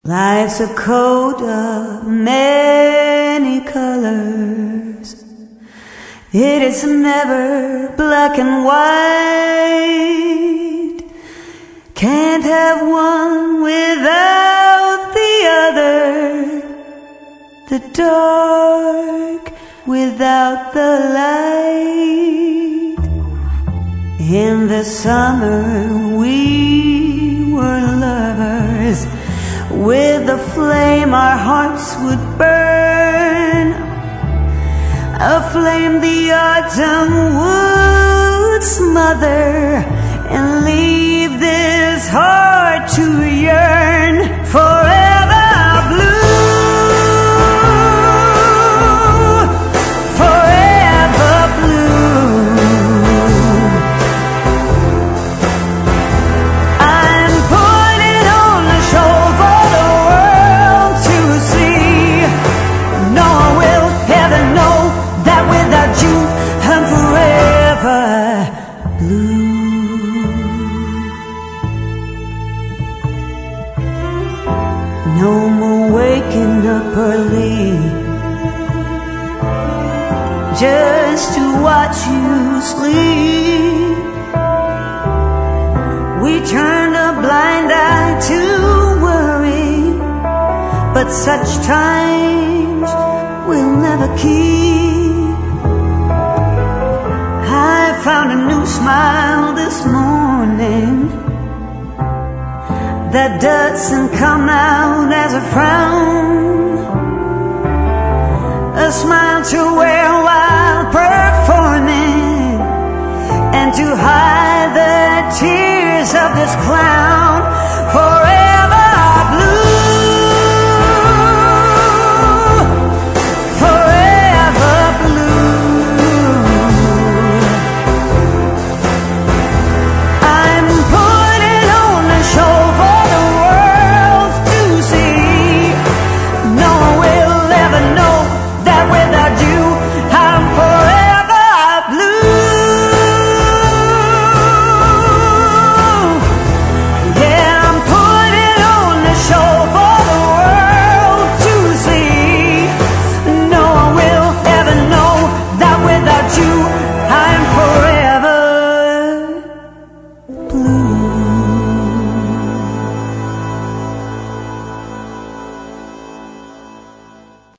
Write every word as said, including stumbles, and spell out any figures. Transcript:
Life's a coat of many colors. It is never black and white. Can't have one without the other. The dark without the light. In the summer we were lovers. With a flame our hearts would burn, a flame the autumn would smother, and leave this heart to yearn forever blue, forever blue. I'm putting on a show for the world to see. No one will ever know that without you I'm forever blue. No more waking up early just to watch you sleep. We turned a blind eye to worry, but such times we'll never keep. I found a new smile this morning that doesn't come out as a frown, a smile to wear while performing and to hide the tears of this clown.